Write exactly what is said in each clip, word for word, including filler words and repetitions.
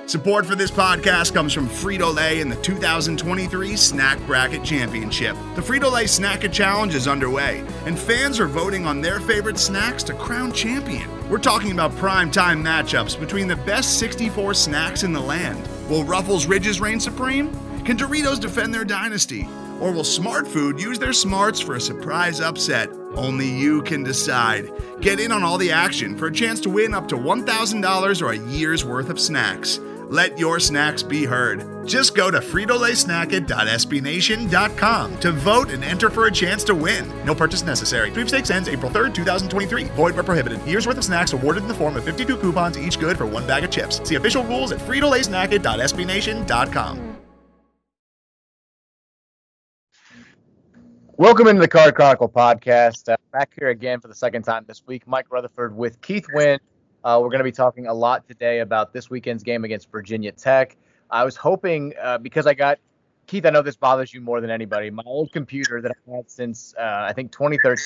Support for this podcast comes from Frito-Lay and the two thousand twenty-three Snack Bracket Championship. The Frito-Lay Snack It Challenge is underway, and fans are voting on their favorite snacks to crown champion. We're talking about prime-time matchups between the best sixty-four snacks in the land. Will Ruffles Ridges reign supreme? Can Doritos defend their dynasty? Or will Smart Food use their smarts for a surprise upset? Only you can decide. Get in on all the action for a chance to win up to one thousand dollars or a year's worth of snacks. Let your snacks be heard. Just go to Frito Lay Snack It dot S B Nation dot com to vote and enter for a chance to win. No purchase necessary. Sweepstakes ends April third, twenty twenty-three. Void where prohibited. Year's worth of snacks awarded in the form of fifty-two coupons, each good for one bag of chips. See official rules at Frito Lay Snack It dot S B Nation dot com. Welcome into the Card Chronicle podcast. Uh, back here again for the second time this week. Mike Rutherford with Keith Wynn. Uh, we're going to be talking a lot today about this weekend's game against Virginia Tech. I was hoping, uh, because I got, Keith, I know this bothers you more than anybody. My old computer that I've had since, uh, I think, twenty thirteen,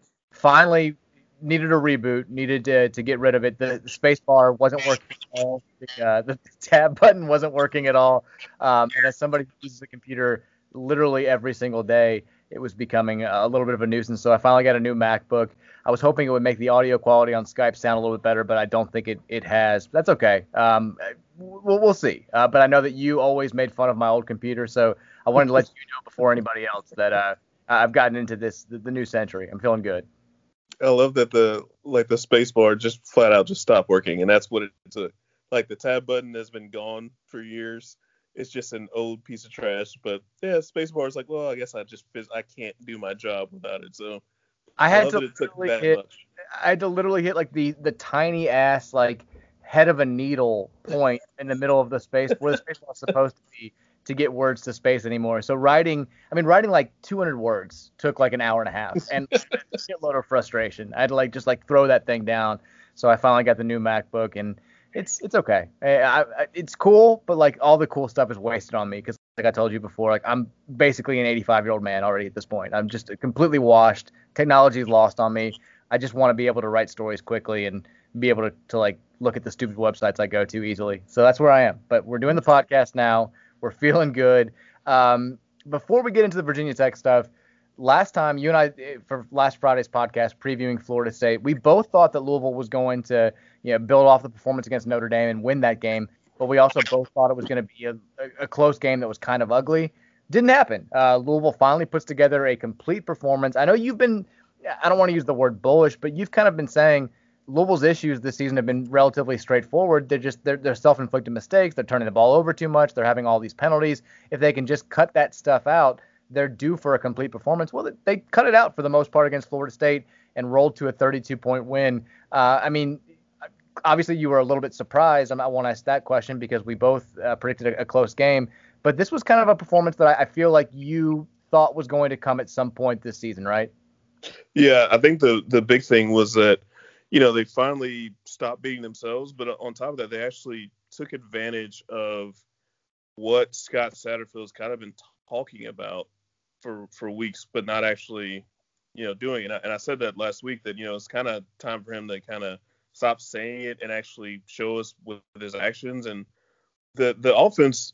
finally needed a reboot, needed to, to get rid of it. The, the space bar wasn't working at all. The, uh, the tab button wasn't working at all. Um, and as somebody who uses the computer literally every single day, it was becoming a little bit of a nuisance. So I finally got a new MacBook. I was hoping it would make the audio quality on Skype sound a little bit better, but I don't think it, it has. That's okay. Um, we'll, we'll see. Uh, but I know that you always made fun of my old computer, so I wanted to let you know before anybody else that uh, I've gotten into this, the, the new century. I'm feeling good. I love that the like the space bar just flat out just stopped working, and that's what it took. Like the tab button has been gone for years. It's just an old piece of trash, but yeah, spacebar is like, well, I guess I just I can't do my job without it. So I had I to literally hit. Much. I had to literally hit like the the tiny ass like head of a needle point in the middle of the space where the spacebar was supposed to be to get words to space anymore. So writing, I mean, writing like two hundred words took like an hour and a half, and a shitload of frustration. I had to like just like throw that thing down. So I finally got the new MacBook, and It's it's okay. I, I, it's cool, but like all the cool stuff is wasted on me because, like I told you before, like I'm basically an eighty-five-year-old man already at this point. I'm just completely washed. Technology is lost on me. I just want to be able to write stories quickly and be able to, to like look at the stupid websites I go to easily. So that's where I am. But we're doing the podcast now. We're feeling good. Um, before we get into the Virginia Tech stuff, last time you and I, for last Friday's podcast previewing Florida State, we both thought that Louisville was going to, you know, build off the performance against Notre Dame and win that game. But we also both thought it was going to be a, a close game that was kind of ugly. Didn't happen. Uh, Louisville finally puts together a complete performance. I know you've been, I don't want to use the word bullish, but you've kind of been saying Louisville's issues this season have been relatively straightforward. They're just, they're, they're self-inflicted mistakes. They're turning the ball over too much. They're having all these penalties. If they can just cut that stuff out, they're due for a complete performance. Well, they cut it out for the most part against Florida State and rolled to a thirty-two point win. Uh, I mean, obviously you were a little bit surprised. I want to ask that question because we both uh, predicted a, a close game. But this was kind of a performance that I, I feel like you thought was going to come at some point this season, right? Yeah, I think the, the big thing was that, you know, they finally stopped beating themselves. But on top of that, they actually took advantage of what Scott Satterfield's kind of been talking about for for weeks, but not actually, you know, doing it. And I, and I said that last week that, you know, it's kind of time for him to kind of stop saying it and actually show us with, with his actions. And the the offense,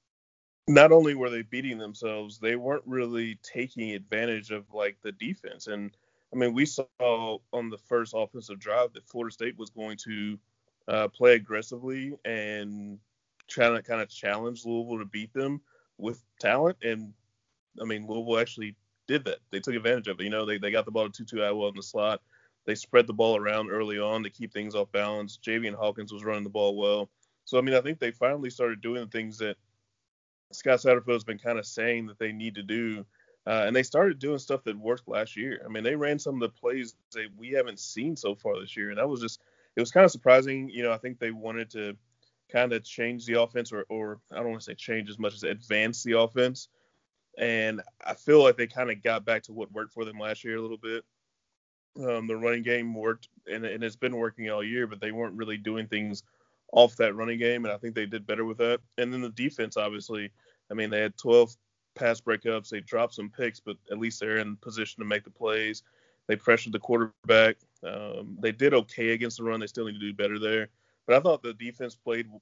not only were they beating themselves, they weren't really taking advantage of like the defense. And I mean, we saw on the first offensive drive that Florida State was going to uh, play aggressively and trying to kind of challenge Louisville to beat them with talent. And I mean, Louisville actually did that. They took advantage of it. You know, they, they got the ball to Tutu Atwell in the slot. They spread the ball around early on to keep things off balance. Javian Hawkins was running the ball well. So, I mean, I think they finally started doing the things that Scott Satterfield has been kind of saying that they need to do. Uh, and they started doing stuff that worked last year. I mean, they ran some of the plays that we haven't seen so far this year. And that was just, it was kind of surprising. You know, I think they wanted to kind of change the offense or, or I don't want to say change as much as advance the offense. And I feel like they kind of got back to what worked for them last year a little bit. Um, the running game worked, and, and it's been working all year, but they weren't really doing things off that running game, and I think they did better with that. And then the defense, obviously, I mean, they had twelve pass breakups. They dropped some picks, but at least they're in position to make the plays. They pressured the quarterback. Um, they did okay against the run. They still need to do better there. But I thought the defense played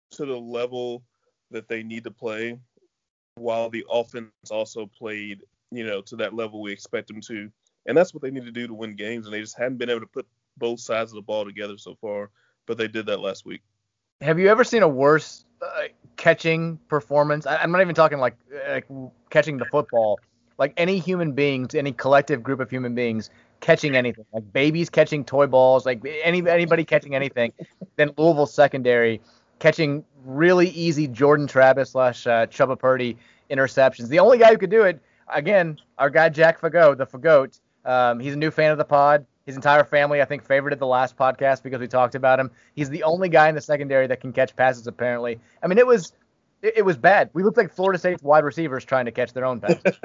to the level that they need to play, while the offense also played, you know, to that level we expect them to. And that's what they need to do to win games, and they just hadn't been able to put both sides of the ball together so far, but they did that last week. Have you ever seen a worse uh, catching performance? I, I'm not even talking like, like catching the football. Like any human beings, any collective group of human beings catching anything, like babies catching toy balls, like any anybody catching anything, then Louisville secondary catching really easy Jordan Travis slash uh, Chubba Purdy interceptions. The only guy who could do it, again, our guy Jack Fagot, the Fagot. Um, he's a new fan of the pod. His entire family, I think, favorited the last podcast because we talked about him. He's the only guy in the secondary that can catch passes, apparently. I mean, it was it, it was bad. We looked like Florida State's wide receivers trying to catch their own passes.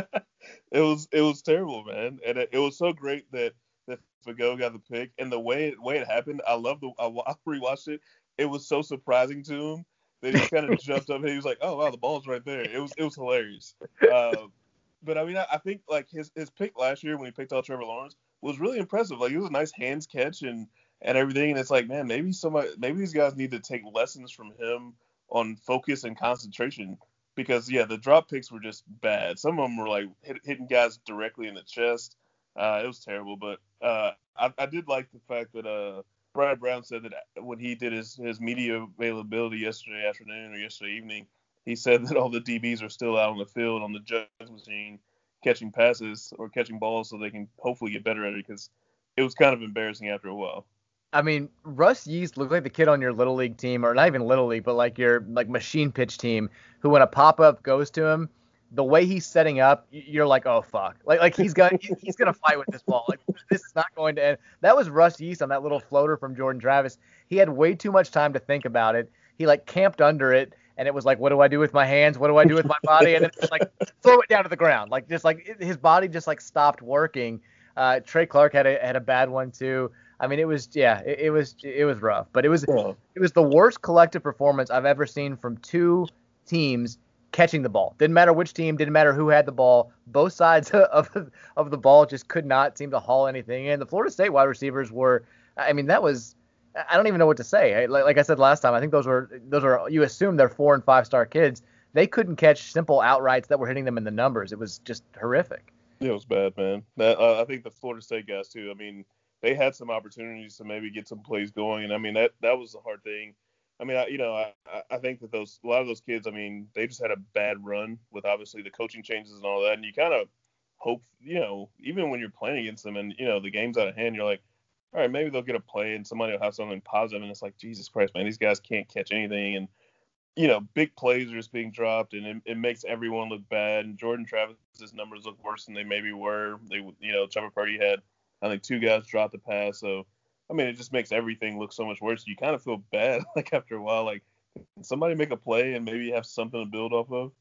it was it was terrible, man. And it, it was so great that that Fagot got the pick. And the way it, way it happened, I love the I, I rewatched it. It was so surprising to him that he kind of jumped up and he was like, "Oh wow, the ball's right there." It was it was hilarious. Uh, but I mean, I, I think like his his pick last year when he picked out Trevor Lawrence was really impressive. Like, it was a nice hands catch and, and everything. And it's like, man, maybe somebody, maybe these guys need to take lessons from him on focus and concentration, because yeah, the drop picks were just bad. Some of them were like hit, hitting guys directly in the chest. Uh, it was terrible. But uh, I, I did like the fact that uh, Brad Brown said that when he did his, his media availability yesterday afternoon or yesterday evening, he said that all the D Bs are still out on the field on the judge machine, catching passes or catching balls so they can hopefully get better at it, because it was kind of embarrassing after a while. I mean, Russ Yeast looked like the kid on your little league team, or not even little league, but like your like machine pitch team, who when a pop up goes to him, the way he's setting up, you're like, oh fuck, like like he's gonna he's gonna fight with this ball. Like, this is not going to end. That was Russ Yeast on that little floater from Jordan Travis. He had way too much time to think about it. He like camped under it. And it was like, what do I do with my hands? What do I do with my body? And then it's like, throw it down to the ground. Like, just like it, his body just like stopped working. Uh, Trey Clark had a had a bad one too. I mean, it was yeah, it, it was it was rough, but it was yeah. it was the worst collective performance I've ever seen from two teams catching the ball. Didn't matter which team, didn't matter who had the ball. Both sides of of the ball just could not seem to haul anything in. The Florida State wide receivers were, I mean, that was. I don't even know what to say. Like, like I said last time, I think those were those are you assume they're four and five star kids. They couldn't catch simple outrights that were hitting them in the numbers. It was just horrific. It was bad, man. That, uh, I think the Florida State guys too. I mean, they had some opportunities to maybe get some plays going, and I mean that that was the hard thing. I mean, I, you know, I, I think that those a lot of those kids, I mean, they just had a bad run with obviously the coaching changes and all that, and you kind of hope, you know, even when you're playing against them and you know the game's out of hand, you're like, all right, maybe they'll get a play and somebody will have something positive, and it's like, Jesus Christ, man, these guys can't catch anything, and you know, big plays are just being dropped, and it, it makes everyone look bad. And Jordan Travis's numbers look worse than they maybe were. They, you know, Chubba Purdy had, I think, two guys drop the pass, so I mean, it just makes everything look so much worse. You kind of feel bad, like after a while, like can somebody make a play and maybe have something to build off of.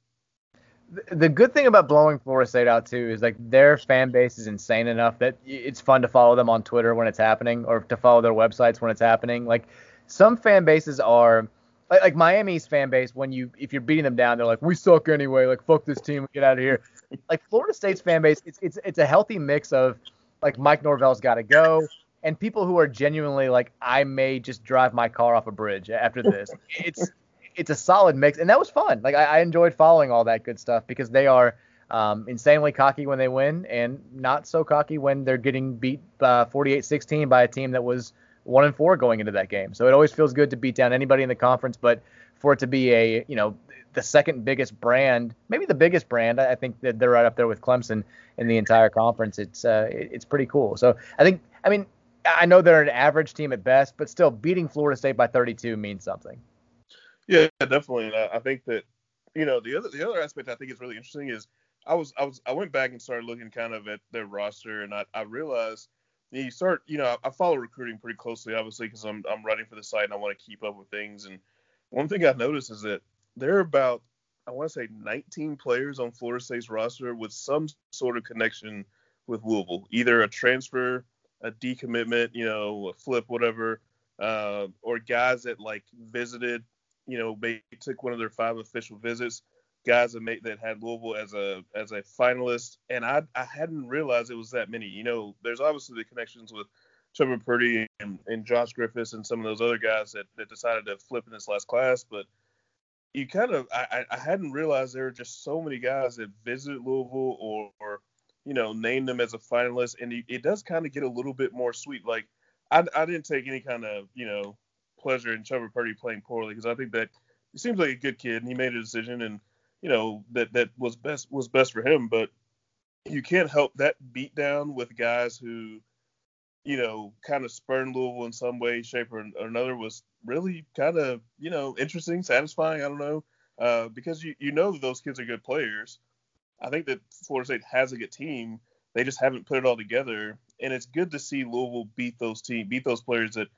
The good thing about blowing Florida State out too is like their fan base is insane enough that it's fun to follow them on Twitter when it's happening, or to follow their websites when it's happening. Like some fan bases are like, like Miami's fan base, when you if you're beating them down, they're like, we suck anyway, like fuck this team, get out of here. Like Florida State's fan base, it's it's it's a healthy mix of like Mike Norvell's got to go, and people who are genuinely like, I may just drive my car off a bridge after this. It's It's a solid mix, and that was fun. Like I, I enjoyed following all that good stuff, because they are um, insanely cocky when they win, and not so cocky when they're getting beat uh, forty-eight sixteen by a team that was one and four going into that game. So it always feels good to beat down anybody in the conference, but for it to be a you know the second biggest brand, maybe the biggest brand, I think that they're right up there with Clemson in the entire conference. It's uh, it's pretty cool. So I think I mean I know they're an average team at best, but still beating Florida State by thirty-two means something. Yeah, definitely. And I, I think that, you know, the other the other aspect I think is really interesting is I was I was I went back and started looking kind of at their roster, and I, I realized you start you know I, I follow recruiting pretty closely, obviously, because I'm I'm writing for the site and I want to keep up with things. And one thing I've noticed is that there are about I want to say nineteen players on Florida State's roster with some sort of connection with Louisville, either a transfer, a decommitment, you know, a flip, whatever, uh, or guys that like visited. You know, they took one of their five official visits, guys that made that had Louisville as a as a finalist, and I I hadn't realized it was that many. You know, there's obviously the connections with Trevor Purdy and, and Josh Griffiths and some of those other guys that, that decided to flip in this last class. But you kind of, I, I hadn't realized there were just so many guys that visited Louisville or, or you know, named them as a finalist. And it, it does kind of get a little bit more sweet. Like, I, I didn't take any kind of, you know, pleasure in Trevor Purdy playing poorly because I think that he seems like a good kid and he made a decision and, you know, that, that was best was best for him. But you can't help that beat down with guys who, you know, kind of spurned Louisville in some way, shape, or another was really kind of, you know, interesting, satisfying. I don't know, uh, because you, you know that those kids are good players. I think that Florida State has a good team. They just haven't put it all together. And it's good to see Louisville beat those team, beat those players that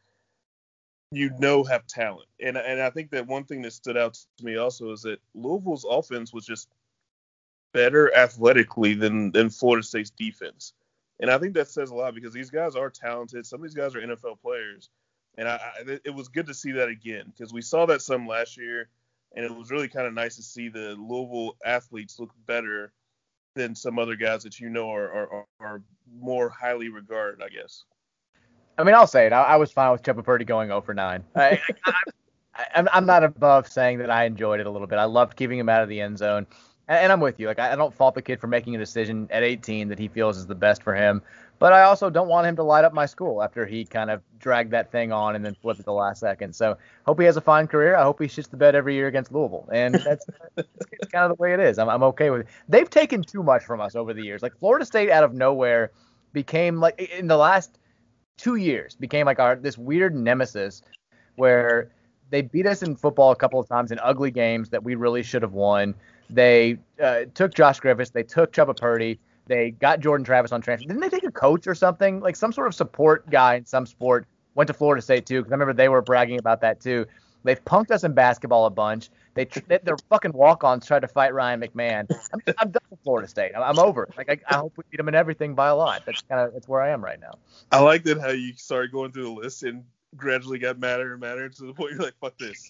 you know have talent. And and I think that one thing that stood out to me also is that Louisville's offense was just better athletically than, than Florida State's defense. And I think that says a lot because these guys are talented. Some of these guys are N F L players. And I, I, it was good to see that again because we saw that some last year, and it was really kind of nice to see the Louisville athletes look better than some other guys that you know are are, are more highly regarded, I guess. I mean, I'll say it. I, I was fine with Trevor Purdy going oh for nine. I, I, I, I'm, I'm not above saying that I enjoyed it a little bit. I loved keeping him out of the end zone. And, and I'm with you. Like, I, I don't fault the kid for making a decision at eighteen that he feels is the best for him. But I also don't want him to light up my school after he kind of dragged that thing on and then flipped at the last second. So hope he has a fine career. I hope he shits the bed every year against Louisville. And that's, that's kind of the way it is. I'm, I'm okay with it. They've taken too much from us over the years. Like, Florida State out of nowhere became, like, in the last two years, became like our this weird nemesis where they beat us in football a couple of times in ugly games that we really should have won. They uh, took Josh Griffiths. They took Chubba Purdy. They got Jordan Travis on transfer. Didn't they take a coach or something? Like some sort of support guy in some sport went to Florida State too, because I remember they were bragging about that too. They've punked us in basketball a bunch. They their fucking walk-ons tried to fight Ryan McMahon. I'm, I'm done with Florida State. I'm, I'm over it. Like I, I hope we beat them in everything by a lot. That's kind of that's where I am right now. I like that how you started going through the list and gradually got madder and madder to the point you're like, fuck this.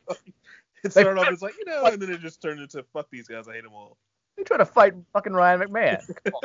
It started off as like, you know, and then it just turned into fuck these guys. I hate them all. They try to fight fucking Ryan McMahon.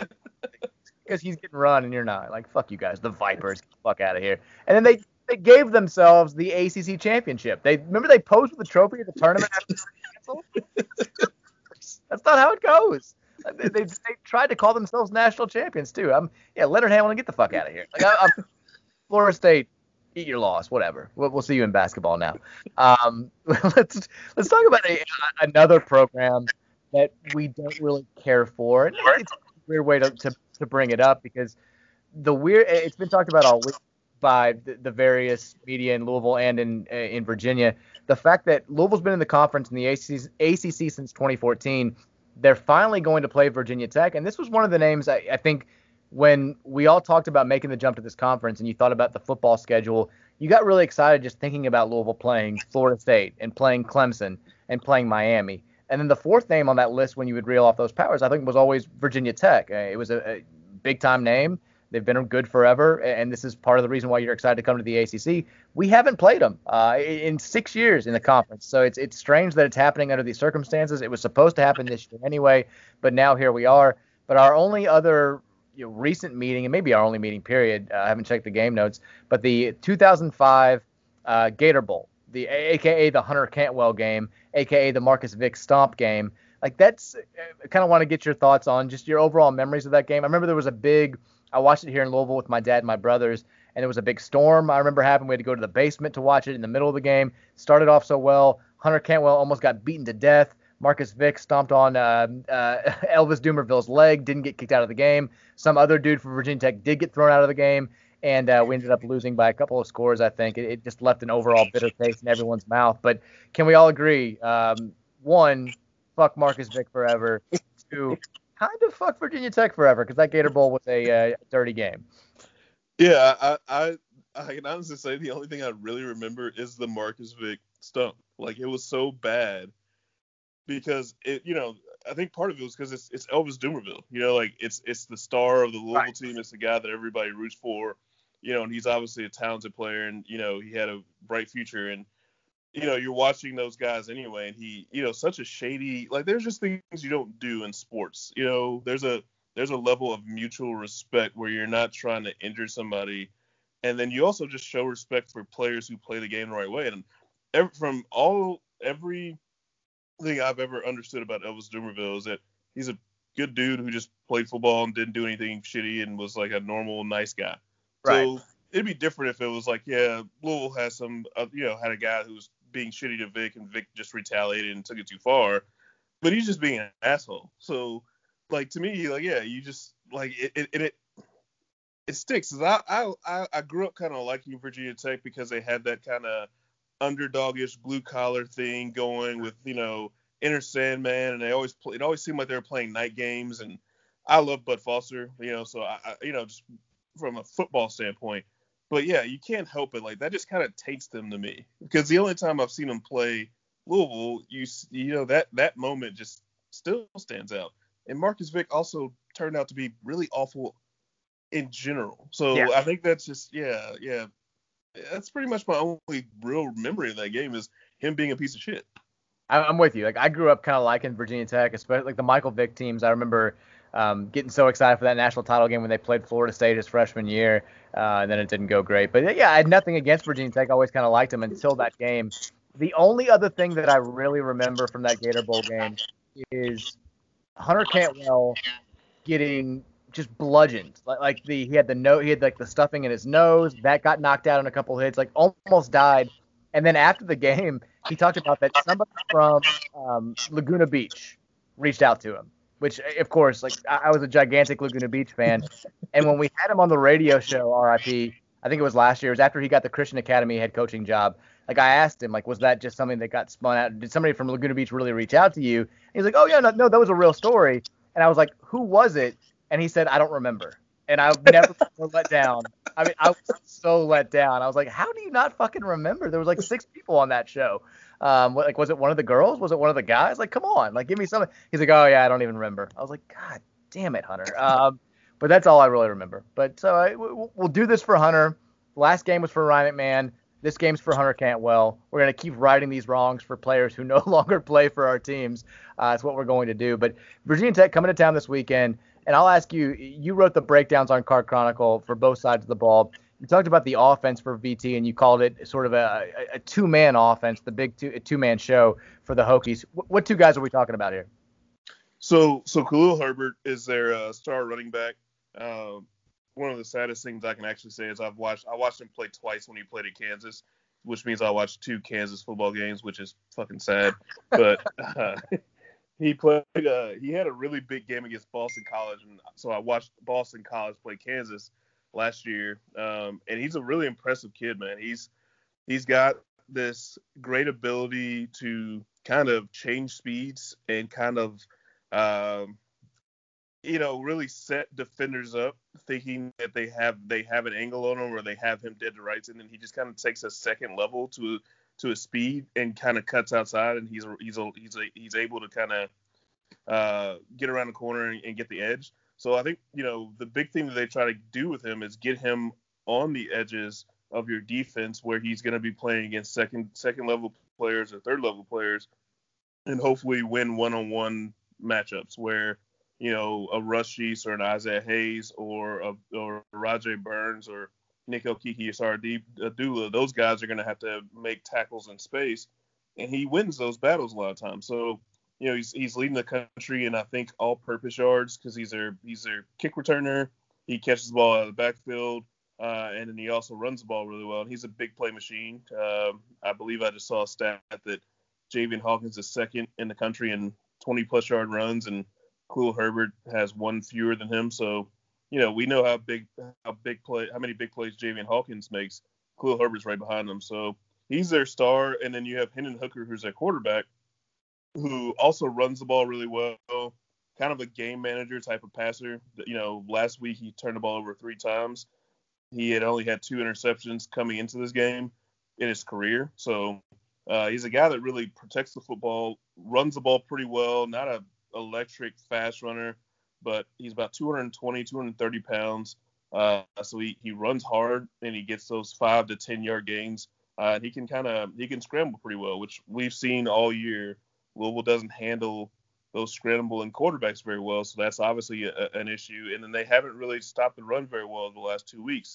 Because he's getting run and you're not. Like, fuck you guys. The Vipers. Get the fuck out of here. And then they, they gave themselves the A C C championship. They Remember they posed with the trophy at the tournament after they canceled? That's not how it goes. They, they, they tried to call themselves national champions, too. I'm Yeah, Leonard Hamilton, get the fuck out of here. Like, I, I'm, Florida State, eat your loss, whatever. We'll, we'll see you in basketball now. Um, let's let's talk about a, another program that we don't really care for. And it's a weird way to, to, to bring it up because the weird it's been talked about all week by the, the various media in Louisville and in in Virginia. The fact that Louisville's been in the conference in the A C C, A C C since twenty fourteen, they're finally going to play Virginia Tech. And this was one of the names I, I think when we all talked about making the jump to this conference and you thought about the football schedule, you got really excited just thinking about Louisville playing Florida State and playing Clemson and playing Miami. And then the fourth name on that list when you would reel off those powers, I think, was always Virginia Tech. Uh, it was a, a big-time name. They've been good forever, and this is part of the reason why you're excited to come to the A C C. We haven't played them uh, in six years in the conference, so it's it's strange that it's happening under these circumstances. It was supposed to happen this year anyway, but now here we are. But our only other you know, recent meeting, and maybe our only meeting period, uh, I haven't checked the game notes, but the two thousand five uh, Gator Bowl, the A K A the Hunter Cantwell game, A K A the Marcus Vick Stomp game. Like that's, I kind of want to get your thoughts on just your overall memories of that game. I remember there was a big, I watched it here in Louisville with my dad and my brothers, and there was a big storm I remember happening. We had to go to the basement to watch it in the middle of the game. Started off so well. Hunter Cantwell almost got beaten to death. Marcus Vick stomped on uh, uh, Elvis Dumerville's leg, didn't get kicked out of the game. Some other dude from Virginia Tech did get thrown out of the game. And uh, we ended up losing by a couple of scores, I think. It, it just left an overall bitter taste in everyone's mouth. But can we all agree, um, one, fuck Marcus Vick forever. Two, kind of fuck Virginia Tech forever because that Gator Bowl was a uh, dirty game. Yeah, I, I I can honestly say the only thing I really remember is the Marcus Vick stump. Like, it was so bad because, it, you know, I think part of it was because it's, it's Elvis Dumerville. You know, like, it's it's the star of the Louisville right. team. It's the guy that everybody roots for. You know, and he's obviously a talented player, and, you know, he had a bright future. And, you know, you're watching those guys anyway, and he, you know, such a shady, like, there's just things you don't do in sports. You know, there's a there's a level of mutual respect where you're not trying to injure somebody And then you also just show respect for players who play the game the right way. And every, from all everything I've ever understood about Elvis Dumervil is that he's a good dude who just played football and didn't do anything shitty and was like a normal, nice guy. Right. So it'd be different if it was like, yeah, Louisville has some, uh, you know, had a guy who was being shitty to Vic and Vic just retaliated and took it too far. But he's just being an asshole. So, like, to me, like, yeah, you just, like, it, it, it, it sticks. I, I, I grew up kind of liking Virginia Tech because they had that kind of underdogish blue collar thing going with, you know, Inner Sandman, and they always play, it always seemed like they were playing night games. And I love Bud Foster, you know, so I, I you know, just from a football standpoint. But yeah, you can't help it. Like, that just kind of taints them to me, because the only time I've seen them play Louisville, you you know, that that moment just still stands out. And Marcus Vick also turned out to be really awful in general. So Yeah. I think that's just yeah yeah that's pretty much my only real memory of that game, is him being a piece of shit. I'm with you. Like, I grew up kind of liking Virginia Tech, especially like the Michael Vick teams. I remember um, getting so excited for that national title game when they played Florida State his freshman year, uh, and then it didn't go great. But yeah, I had nothing against Virginia Tech. I always kind of liked them until that game. The only other thing that I really remember from that Gator Bowl game is Hunter Cantwell getting just bludgeoned. Like, like the he had the no he had like the stuffing in his nose that got knocked out in a couple hits, like almost died. And then after the game, he talked about that somebody from um, Laguna Beach reached out to him, which, of course, like I, I was a gigantic Laguna Beach fan. And when we had him on the radio show, R I P, I think it was last year, it was after he got the Christian Academy head coaching job. Like, I asked him, like, was that just something that got spun out? Did somebody from Laguna Beach really reach out to you? And he's like, oh, yeah, no, no, that was a real story. And I was like, who was it? And he said, I don't remember. And I've never been let down. I mean, I was so let down. I was like, how do you not fucking remember? There was like six people on that show. Um, what, like, was it one of the girls? Was it one of the guys? Like, come on, like, give me something. He's like, oh yeah, I don't even remember. I was like, God damn it, Hunter. Um, but that's all I really remember. But so I, we'll, we'll do this for Hunter. Last game was for Ryan McMahon. This game's for Hunter Cantwell. We're going to keep righting these wrongs for players who no longer play for our teams. Uh, that's what we're going to do. But Virginia Tech coming to town this weekend. And I'll ask you, you wrote the breakdowns on Card Chronicle for both sides of the ball. You talked about the offense for V T, and you called it sort of a, a, a two-man offense, the big two, two-man show for the Hokies. What, what two guys are we talking about here? So, so Khalil Herbert is their uh, star running back. Uh, one of the saddest things I can actually say is I've watched I watched him play twice when he played at Kansas, which means I watched two Kansas football games, which is fucking sad. But uh, he played. Uh, he had a really big game against Boston College, and so I watched Boston College play Kansas last year. Um, and he's a really impressive kid, man. He's he's got this great ability to kind of change speeds and kind of, um, you know, really set defenders up, thinking that they have they have an angle on him or they have him dead to rights, and then he just kind of takes a second level to to a speed and kind of cuts outside, and he's he's he's he's able to kind of uh, get around the corner and, and get the edge. So I think, you know, the big thing that they try to do with him is get him on the edges of your defense, where he's going to be playing against second second level players or third level players, and hopefully win one-on-one matchups where, you know, a Russ Sheets or an Isaiah Hayes or a, or Rajay Burns or Nick Okiki or Sardi Adula, those guys are going to have to make tackles in space, and he wins those battles a lot of times. So, you know, he's he's leading the country in, I think, all-purpose yards, because he's their he's their kick returner. He catches the ball out of the backfield, uh, and then he also runs the ball really well. And he's a big play machine. Um, I believe I just saw a stat that Javian Hawkins is second in the country in twenty-plus yard runs, and Khalil Herbert has one fewer than him. So, you know, we know how big how big play how many big plays Javian Hawkins makes. Khalil Herbert's right behind him, so he's their star. And then you have Hendon Hooker, who's their quarterback, who also runs the ball really well, kind of a game manager type of passer. You know, last week he turned the ball over three times. He had only had two interceptions coming into this game in his career. So uh, he's a guy that really protects the football, runs the ball pretty well, not a electric fast runner, but he's about two twenty, two thirty pounds. Uh, so he, he runs hard, and he gets those five to ten yard gains. Uh, and he can kind of, he can scramble pretty well, which we've seen all year. Louisville doesn't handle those scrambling quarterbacks very well, so that's obviously a, an issue. And then they haven't really stopped the run very well the last two weeks.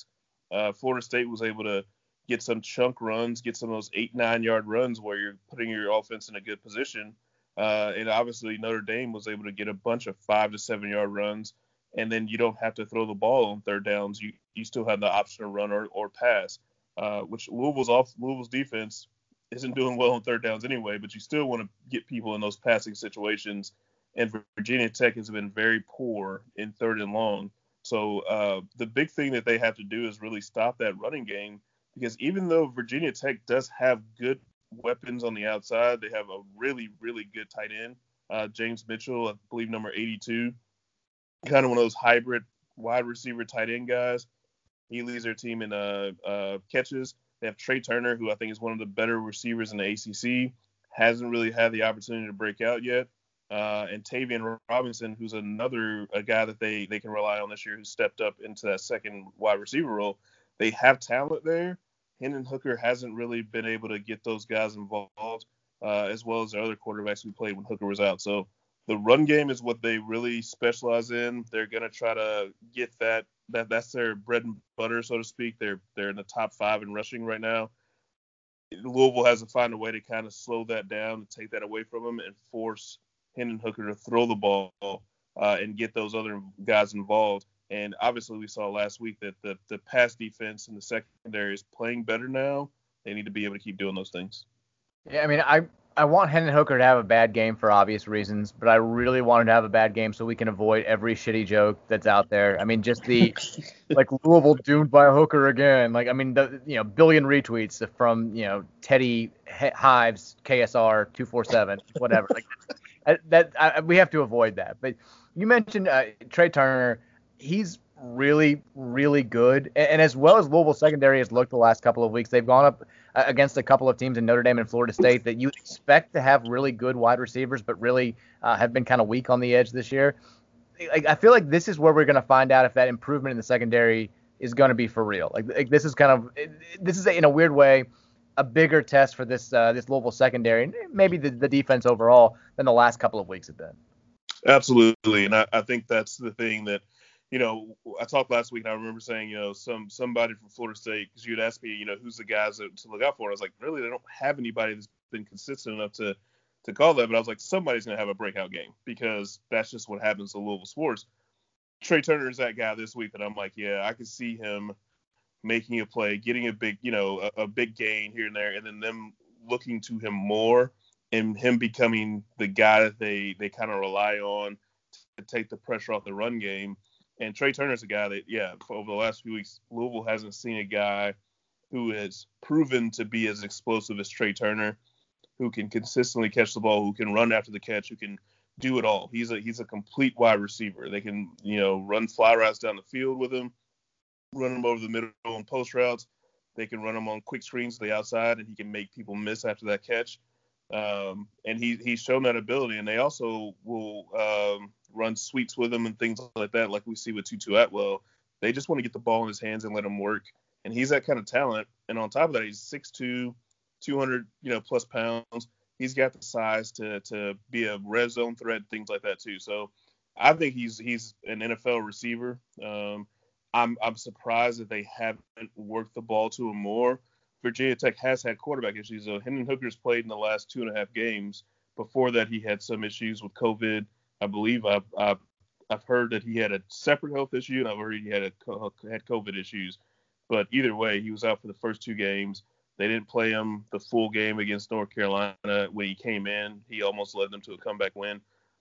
Uh, Florida State was able to get some chunk runs, get some of those eight, nine yard runs where you're putting your offense in a good position. Uh, and obviously Notre Dame was able to get a bunch of five to seven yard runs, and then you don't have to throw the ball on third downs. You you still have the option to run or, or pass, uh, which Louisville's off Louisville's defense isn't doing well on third downs anyway, but you still want to get people in those passing situations. And Virginia Tech has been very poor in third and long. So uh, the big thing that they have to do is really stop that running game, because even though Virginia Tech does have good weapons on the outside, they have a really, really good tight end, uh, James Mitchell, I believe number eighty-two, kind of one of those hybrid wide receiver tight end guys. He leads their team in uh, uh, catches. They have Trey Turner, who I think is one of the better receivers in the A C C, hasn't really had the opportunity to break out yet. Uh, and Tavian Robinson, who's another a guy that they, they can rely on this year, who stepped up into that second wide receiver role. They have talent there. Hendon Hooker hasn't really been able to get those guys involved, uh, as well as the other quarterbacks who played when Hooker was out. So the run game is what they really specialize in. They're going to try to get that. That that's their bread and butter, so to speak. They're they're in the top five in rushing right now. Louisville has to find a way to kind of slow that down and take that away from them and force Hendon Hooker to throw the ball uh, and get those other guys involved. And obviously we saw last week that the, the pass defense in the secondary is playing better now. They need to be able to keep doing those things. Yeah, I mean, I I want Hendon Hooker to have a bad game for obvious reasons, but I really want him to have a bad game so we can avoid every shitty joke that's out there. I mean, just the like Louisville doomed by Hooker again. Like, I mean, the you know billion retweets from you know Teddy Hives K S R two forty-seven whatever. Like that, that I, we have to avoid that. But you mentioned uh, Trey Turner. He's really, really good. And, and as well as Louisville secondary has looked the last couple of weeks, they've gone up uh, against a couple of teams in Notre Dame and Florida State that you expect to have really good wide receivers, but really uh, have been kind of weak on the edge this year. I, I feel like this is where we're going to find out if that improvement in the secondary is going to be for real. Like, like this is kind of, this is a, in a weird way, a bigger test for this uh, this Louisville secondary, and maybe the, the defense overall, than the last couple of weeks have been. Absolutely. And I, I think that's the thing that, you know, I talked last week and I remember saying, you know, some somebody from Florida State, because you'd ask me, you know, who's the guys that, to look out for. And I was like, really, they don't have anybody that's been consistent enough to to call that. But I was like, somebody's going to have a breakout game, because that's just what happens to Louisville sports. Trey Turner is that guy this week that I'm like, yeah, I can see him making a play, getting a big, you know, a, a big gain here and there, and then them looking to him more and him becoming the guy that they, they kind of rely on to take the pressure off the run game. And Trey Turner's a guy that, yeah, for over the last few weeks, Louisville hasn't seen a guy who has proven to be as explosive as Trey Turner, who can consistently catch the ball, who can run after the catch, who can do it all. He's a he's a complete wide receiver. They can, you know, run fly routes down the field with him, run him over the middle on post routes. They can run him on quick screens to the outside, and he can make people miss after that catch. Um, and he he's shown that ability. And they also will um, run sweeps with him and things like that, like we see with Tutu Atwell. They just want to get the ball in his hands and let him work. And he's that kind of talent. And on top of that, he's six two, two hundred, you know, plus pounds. He's got the size to to be a red zone threat, things like that too. So I think he's he's an N F L receiver. Um, I'm I'm surprised that they haven't worked the ball to him more. Virginia Tech has had quarterback issues. So Hendon Hooker's played in the last two and a half games. Before that, he had some issues with COVID. I believe I've I've, I've heard that he had a separate health issue, and I've heard he had a had COVID issues. But either way, he was out for the first two games. They didn't play him the full game against North Carolina. When he came in, he almost led them to a comeback win.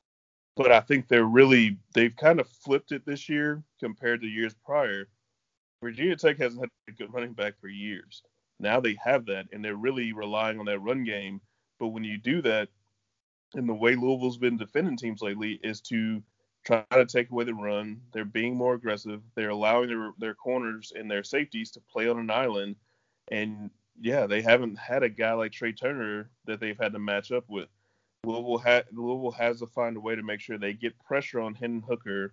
But I think they're really – they've kind of flipped it this year compared to years prior. Virginia Tech hasn't had a good running back for years. Now they have that, and they're really relying on that run game. But when you do that, and the way Louisville's been defending teams lately is to try to take away the run. They're being more aggressive. They're allowing their, their corners and their safeties to play on an island. And, yeah, they haven't had a guy like Trey Turner that they've had to match up with. Louisville, ha- Louisville has to find a way to make sure they get pressure on Hendon Hooker,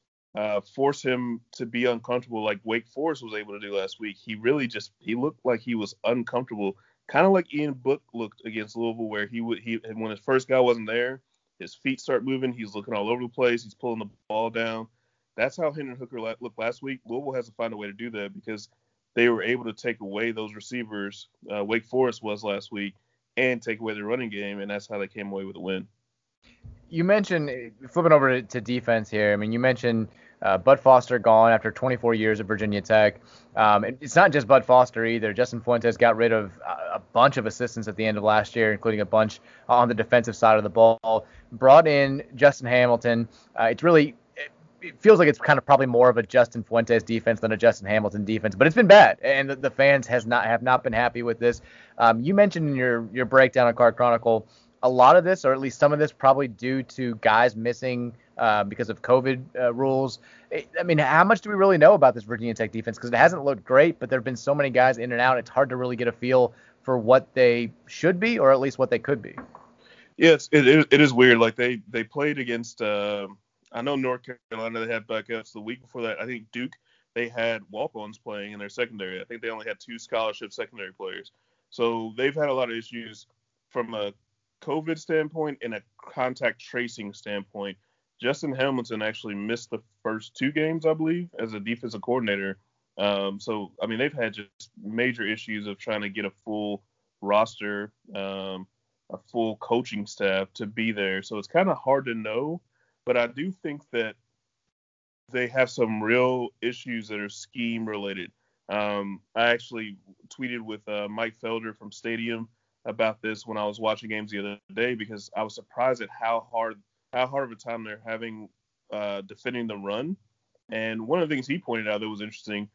uh, force him to be uncomfortable like Wake Forest was able to do last week. He really just – he looked like he was uncomfortable, kind of like Ian Book looked against Louisville, where he would he when his first guy wasn't there, his feet start moving, he's looking all over the place, he's pulling the ball down. That's how Hendon Hooker looked last week. Louisville has to find a way to do that, because they were able to take away those receivers. Uh, Wake Forest was last week, and take away their running game, and that's how they came away with a win. You mentioned, flipping over to, to defense here, I mean, you mentioned uh, Bud Foster gone after twenty-four years at Virginia Tech. Um, and it's not just Bud Foster either. Justin Fuentes got rid of a, a bunch of assistants at the end of last year, including a bunch on the defensive side of the ball. Brought in Justin Hamilton. Uh, it's really, it, it feels like it's kind of probably more of a Justin Fuentes defense than a Justin Hamilton defense, but it's been bad, and the, the fans has not have not been happy with this. Um, you mentioned in your, your breakdown on Card Chronicle, a lot of this, or at least some of this, probably due to guys missing uh, because of COVID uh, rules. I mean, how much do we really know about this Virginia Tech defense? Because it hasn't looked great, but there have been so many guys in and out. It's hard to really get a feel for what they should be, or at least what they could be. Yeah, it's, it, it is weird. Like they, they played against, uh, I know North Carolina, they had backups. The week before that, I think Duke, they had walk-ons playing in their secondary. I think they only had two scholarship secondary players. So they've had a lot of issues from a COVID standpoint and a contact tracing standpoint. Justin Hamilton actually missed the first two games, I believe, as a defensive coordinator. Um, so, I mean, they've had just major issues of trying to get a full roster, um, a full coaching staff to be there. So it's kind of hard to know, but I do think that they have some real issues that are scheme related. Um, I actually tweeted with uh, Mike Felder from Stadium about this when I was watching games the other day, because I was surprised at how hard how hard of a time they're having uh, defending the run. And one of the things he pointed out that was interesting,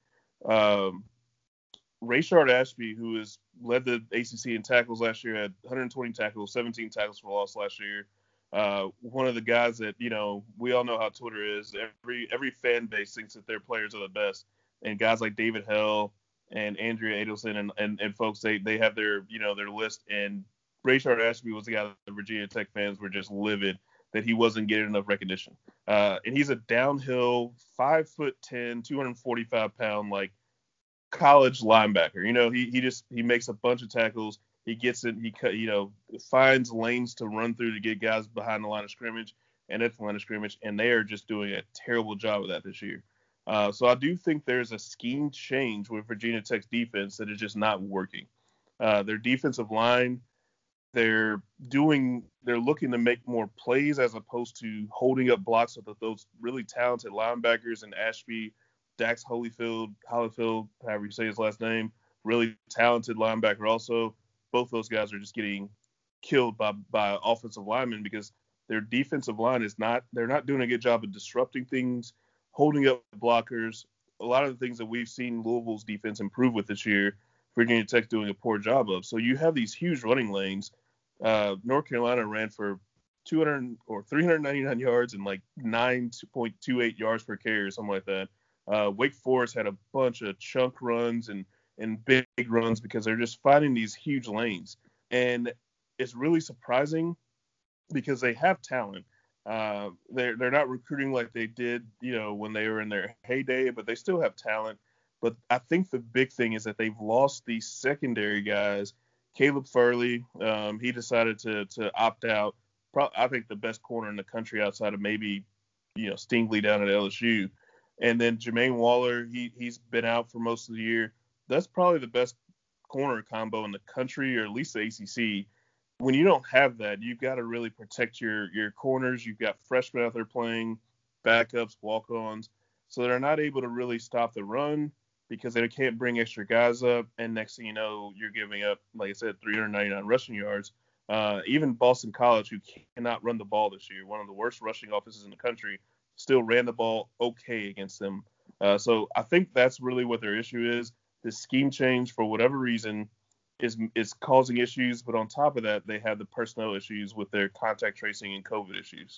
um, Rayshard Ashby, who has led the A C C in tackles last year, had one hundred twenty tackles, seventeen tackles for loss last year. Uh, one of the guys that, you know, we all know how Twitter is. Every every fan base thinks that their players are the best. And guys like David Hell and Andrea Adelson and, and, and folks, they, they have their, you know, their list. And Rayshard Ashby was the guy that the Virginia Tech fans were just livid that he wasn't getting enough recognition. Uh, and he's a downhill, five foot ten, two hundred forty-five pound, like college linebacker. You know, he he just he makes a bunch of tackles. He gets it. He cut, you know, finds lanes to run through to get guys behind the line of scrimmage and at the line of scrimmage. And they are just doing a terrible job of that this year. Uh, so I do think there's a scheme change with Virginia Tech's defense that is just not working. Uh, their defensive line, they're doing, they're looking to make more plays as opposed to holding up blocks with those really talented linebackers and Ashby, Dax Holyfield, Holyfield, however you say his last name, really talented linebacker also. Both those guys are just getting killed by, by offensive linemen because their defensive line is not, they're not doing a good job of disrupting things, holding up blockers. A lot of the things that we've seen Louisville's defense improve with this year, Virginia Tech doing a poor job of. So you have these huge running lanes. Uh, North Carolina ran for two hundred or three hundred ninety-nine yards and like nine point two eight yards per carry or something like that. Uh, Wake Forest had a bunch of chunk runs and, and big runs because they're just finding these huge lanes. And it's really surprising because they have talent. Uh, they're, they're not recruiting like they did, you know, when they were in their heyday, but they still have talent. But I think the big thing is that they've lost these secondary guys. Caleb Furley, um, he decided to to opt out. Pro- I think the best corner in the country outside of maybe, you know, Stingley down at L S U. And then Jermaine Waller, he, he's been out for most of the year. That's probably the best corner combo in the country, or at least the A C C. When you don't have that, you've got to really protect your, your corners. You've got freshmen out there playing, backups, walk-ons. So they're not able to really stop the run because they can't bring extra guys up. And next thing you know, you're giving up, like I said, three hundred ninety-nine rushing yards. Uh, even Boston College, who cannot run the ball this year, one of the worst rushing offenses in the country, still ran the ball okay against them. Uh, so I think that's really what their issue is. The scheme change, for whatever reason, is is causing issues. But on top of that, they have the personnel issues with their contact tracing and COVID issues.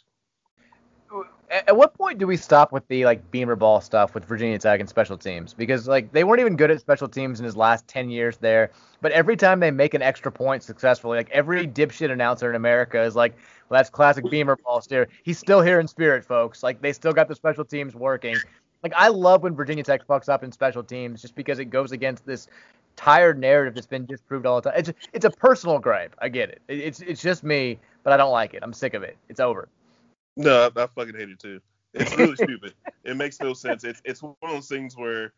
At what point do we stop with the like Beamer ball stuff with Virginia Tech and special teams? Because like they weren't even good at special teams in his last ten years there. But every time they make an extra point successfully, like every dipshit announcer in America is like, well, that's classic Beamer ball steer. He's still here in spirit, folks. Like they still got the special teams working. Like I love when Virginia Tech fucks up in special teams just because it goes against this tired narrative that's been disproved all the time. It's it's a personal gripe. I get it. It's it's just me, but I don't like it. I'm sick of it. It's over. No, I, I fucking hate it too. It's really stupid. It makes no sense. It's it's one of those things where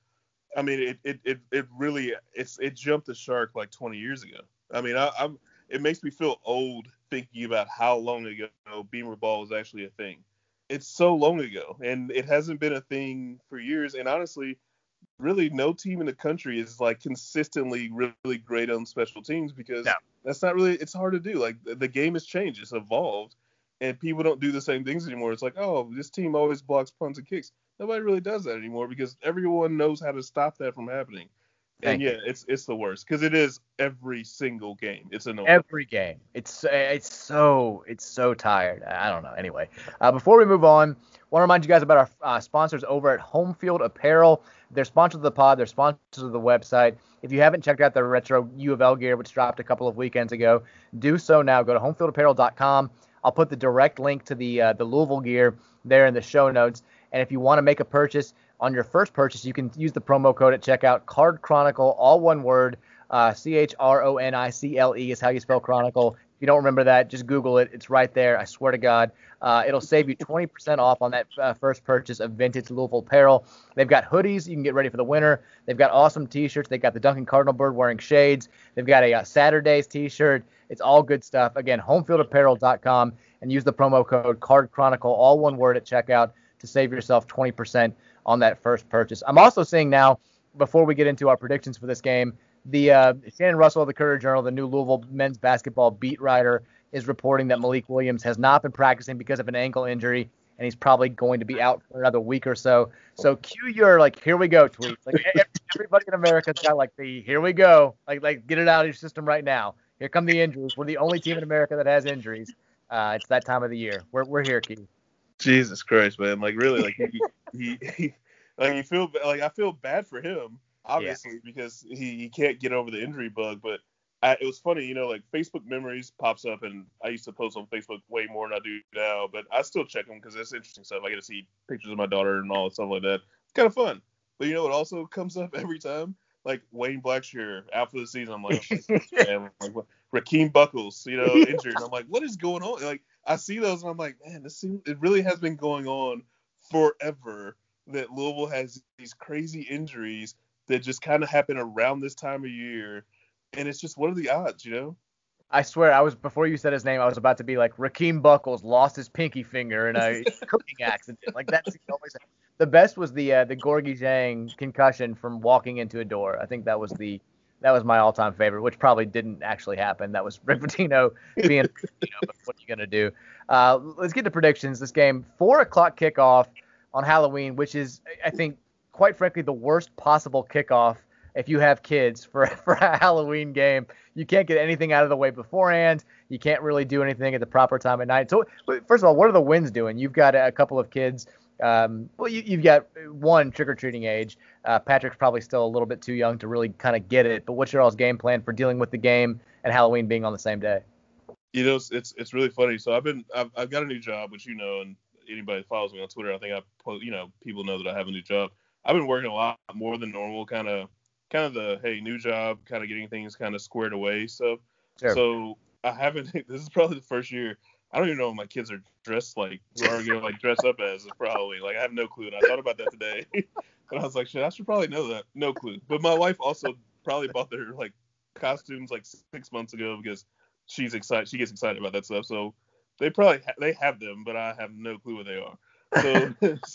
I mean, it, it, it, it really it's it jumped the shark like twenty years ago. I mean, I, I'm it makes me feel old thinking about how long ago Beamer ball was actually a thing. It's so long ago, and it hasn't been a thing for years. And honestly, really, no team in the country is like consistently really great on special teams because No. that's not really. It's hard to do. Like the, the game has changed, it's evolved, and people don't do the same things anymore. It's like, oh, this team always blocks punts and kicks. Nobody really does that anymore because everyone knows how to stop that from happening. Thank and yeah, it's it's the worst because it is every single game. It's annoying. Every game. It's it's so it's so tired. I don't know. Anyway, uh, before we move on, want to remind you guys about our uh, sponsors over at Home Field Apparel. They're sponsors of the pod. They're sponsors of the website. If you haven't checked out their retro U of L gear, which dropped a couple of weekends ago, do so now. Go to home field apparel dot com. I'll put the direct link to the uh, the Louisville gear there in the show notes. And if you want to make a purchase, on your first purchase, you can use the promo code at checkout, Card Chronicle, all one word, uh, C H R O N I C L E is how you spell Chronicle. If you don't remember that, just Google it. It's right there. I swear to God. Uh, it'll save you twenty percent off on that uh, first purchase of vintage Louisville apparel. They've got hoodies. You can get ready for the winter. They've got awesome T-shirts. They've got the Duncan Cardinal bird wearing shades. They've got a uh, Saturdays T-shirt. It's all good stuff. Again, home field apparel dot com, and use the promo code Card Chronicle, all one word, at checkout to save yourself twenty percent on that first purchase. I'm also seeing now, before we get into our predictions for this game, the uh, Shannon Russell of the Courier Journal, the new Louisville men's basketball beat writer, is reporting that Malik Williams has not been practicing because of an ankle injury, and he's probably going to be out for another week or so. So cue your, like, here we go tweets. Like, everybody in America's got, like, the here we go. Like, like get it out of your system right now. Here come the injuries. We're the only team in America that has injuries. Uh, it's that time of the year. We're we're here, Keith. Jesus Christ, man! Like really, like he, he, he like you feel like I feel bad for him, obviously, yeah. because he, he can't get over the injury bug. But I, it was funny, you know, like Facebook memories pops up, and I used to post on Facebook way more than I do now, but I still check them because it's interesting stuff. I get to see pictures of my daughter and all that stuff like that. It's kind of fun. But you know what also comes up every time? Like Wayne Blackshear out for the season. I'm like, man, like what? Rakeem Buckles, you know, injured. And I'm like, what is going on? Like, I see those and I'm like, man, this seems, it really has been going on forever that Louisville has these crazy injuries that just kind of happen around this time of year. And it's just, what are the odds, you know? I swear, I was before you said his name, I was about to be like, Rakeem Buckles lost his pinky finger in a cooking accident. Like, that's always the best was the uh, the Gorgie Zhang concussion from walking into a door. I think that was the that was my all-time favorite, which probably didn't actually happen. That was Rick Pitino being, you know, but what are you gonna do? Uh, let's get to predictions. This game, four o'clock kickoff on Halloween, which is, I think, quite frankly, the worst possible kickoff. If you have kids for, for a Halloween game, you can't get anything out of the way beforehand. You can't really do anything at the proper time at night. So, first of all, what are the Winds doing? You've got a couple of kids. Um, well, you, you've got one trick-or-treating age. Uh, Patrick's probably still a little bit too young to really kind of get it. But what's your all's game plan for dealing with the game and Halloween being on the same day? You know, it's it's really funny. So I've been I've, I've got a new job, which you know, and anybody that follows me on Twitter, I think I post, you know, people know that I have a new job. I've been working a lot more than normal, kind of. kind of the, hey, new job, kind of getting things kind of squared away. So, sure. so I haven't, this is probably the first year, I don't even know what my kids are dressed like, who are going to like dress up as for Halloween. Like, I have no clue. And I thought about that today. And I was like, shit, I should probably know that. No clue. But my wife also probably bought their like costumes like six months ago because she's excited. She gets excited about that stuff. So they probably, ha- they have them, but I have no clue what they are. So,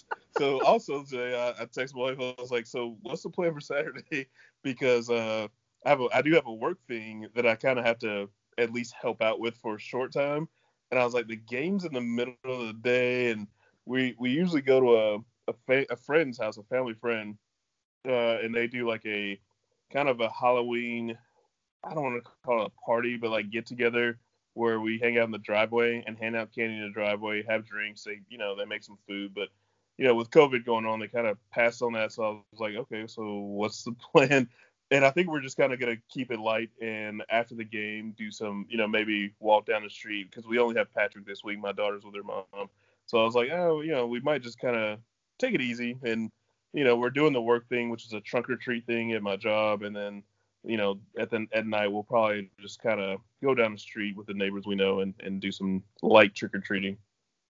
so also today I, I texted my wife. I was like, "So what's the plan for Saturday?" Because uh, I have a, I do have a work thing that I kind of have to at least help out with for a short time. And I was like, the game's in the middle of the day, and we we usually go to a a, fa- a friend's house, a family friend, uh, and they do like a kind of a Halloween. I don't want to call it a party, but like get together, where we hang out in the driveway and hand out candy in the driveway, have drinks. They, you know, they make some food, but you know, with COVID going on, they kind of passed on that. So I was like, okay, so what's the plan? And I think we're just kind of going to keep it light. And after the game, do some, you know, maybe walk down the street because we only have Patrick this week. My daughter's with her mom. So I was like, oh, you know, we might just kind of take it easy. And, you know, we're doing the work thing, which is a trunk or treat thing at my job. And then, you know, at the at night, we'll probably just kind of go down the street with the neighbors we know and, and do some light trick-or-treating.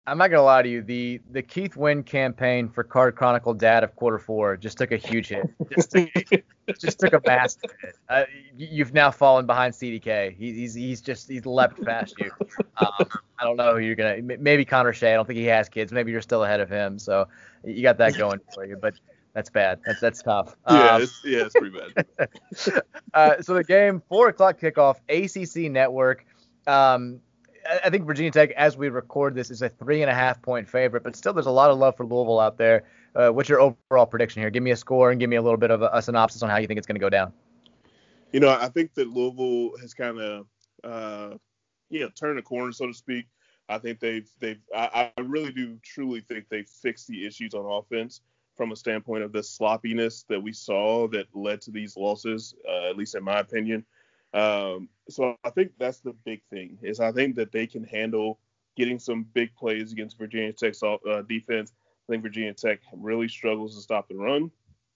I'm not gonna lie to you. The the Keith Wynn campaign for Card Chronicle Dad of Quarter Four just took a huge hit. Just took, just took a massive hit. Uh, you've now fallen behind C D K. He, he's he's just he's leapt past you. Um, I don't know who you're gonna. Maybe Connor Shea. I don't think he has kids. Maybe you're still ahead of him. So you got that going for you. But that's bad. That's that's tough. Yeah, um, it's, yeah, it's pretty bad. uh, so the game, four o'clock kickoff, A C C Network. Um, I think Virginia Tech, as we record this, is a three and a half point favorite, but still there's a lot of love for Louisville out there. Uh, what's your overall prediction here? Give me a score and give me a little bit of a, a synopsis on how you think it's going to go down. You know, I think that Louisville has kind of, uh, you know, turned a corner, so to speak. I think they've, they've, I, I really do truly think they've fixed the issues on offense from a standpoint of the sloppiness that we saw that led to these losses, uh, at least in my opinion. Um, so I think that's the big thing is I think that they can handle getting some big plays against Virginia Tech's uh, defense. I think Virginia Tech really struggles to stop the run.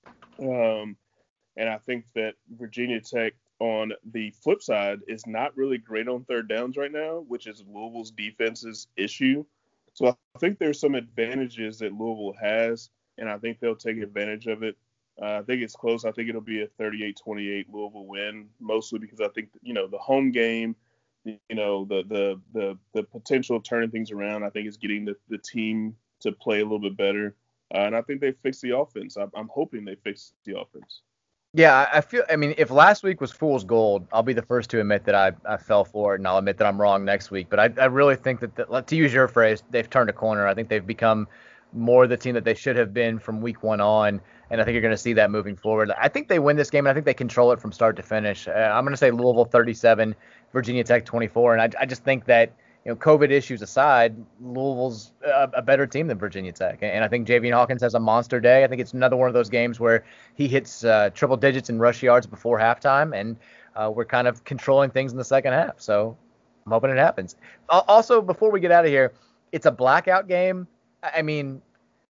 Um, and I think that Virginia Tech on the flip side is not really great on third downs right now, which is Louisville's defense's issue. So I think there's some advantages that Louisville has, and I think they'll take advantage of it. Uh, I think it's close. I think it'll be a thirty-eight twenty-eight Louisville win, mostly because I think, you know, the home game, you know, the the the, the potential of turning things around, I think is getting the, the team to play a little bit better. Uh, and I think they fixed the offense. I'm, I'm hoping they fixed the offense. Yeah, I feel, I mean, if last week was fool's gold, I'll be the first to admit that I, I fell for it, and I'll admit that I'm wrong next week. But I, I really think that, the, to use your phrase, they've turned a corner. I think they've become more the team that they should have been from week one on. And I think you're going to see that moving forward. I think they win this game, and I think they control it from start to finish. Uh, I'm going to say Louisville thirty-seven, Virginia Tech twenty-four. And I, I just think that, you know, COVID issues aside, Louisville's a, a better team than Virginia Tech. And I think Javian Hawkins has a monster day. I think it's another one of those games where he hits uh, triple digits in rush yards before halftime, and uh, we're kind of controlling things in the second half. So I'm hoping it happens. Also, before we get out of here, it's a blackout game. I mean,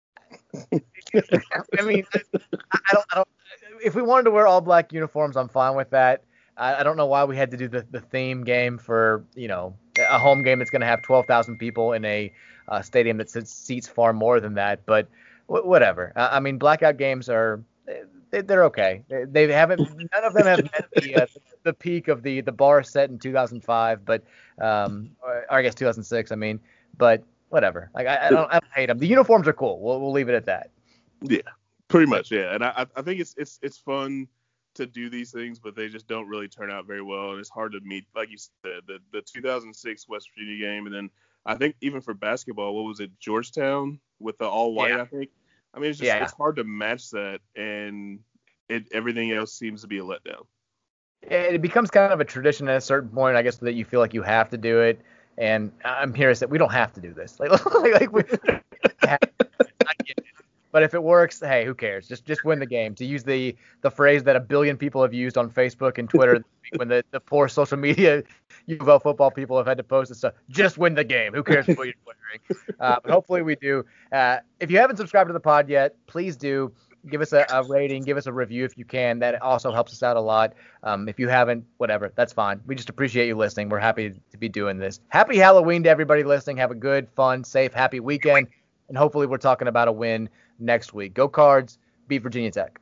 I mean, I don't, I don't. If we wanted to wear all black uniforms, I'm fine with that. I, I don't know why we had to do the, the theme game for, you know, a home game that's going to have twelve thousand people in a uh, stadium that seats far more than that. But w- whatever. I, I mean, blackout games are they, they're okay. They, they haven't. None of them have met the uh, the peak of the the bar set in two thousand five, but um, or, or I guess two thousand six. I mean, but. Whatever. Like I, I don't, I don't hate them. The uniforms are cool. We'll, we'll leave it at that. Yeah, pretty much. Yeah, and I, I think it's it's it's fun to do these things, but they just don't really turn out very well, and it's hard to meet. Like you said, the the two thousand six West Virginia game, and then I think even for basketball, what was it, Georgetown with the all white? Yeah. I think. I mean, it's just yeah. it's hard to match that, and it everything else seems to be a letdown. It becomes kind of a tradition at a certain point, I guess, that you feel like you have to do it. And I'm here to say we don't have to do this. Like, like, like we have to, I get it. But if it works, hey, who cares? Just just win the game. To use the the phrase that a billion people have used on Facebook and Twitter when the, the poor social media U of L football people have had to post and stuff. Just win the game. Who cares what you're wearing? Uh, but hopefully we do. Uh, if you haven't subscribed to the pod yet, please do. Give us a, a rating. Give us a review if you can. That also helps us out a lot. Um, if you haven't, whatever, that's fine. We just appreciate you listening. We're happy to be doing this. Happy Halloween to everybody listening. Have a good, fun, safe, happy weekend. And hopefully we're talking about a win next week. Go Cards. Beat Virginia Tech.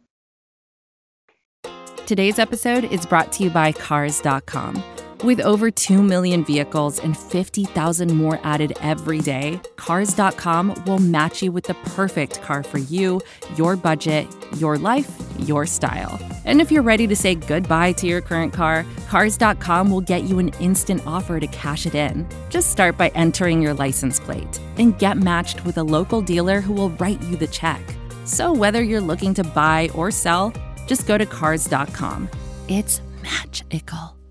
Today's episode is brought to you by Cars dot com. With over two million vehicles and fifty thousand more added every day, Cars dot com will match you with the perfect car for you, your budget, your life, your style. And if you're ready to say goodbye to your current car, Cars dot com will get you an instant offer to cash it in. Just start by entering your license plate and get matched with a local dealer who will write you the check. So whether you're looking to buy or sell, just go to Cars dot com. It's magical.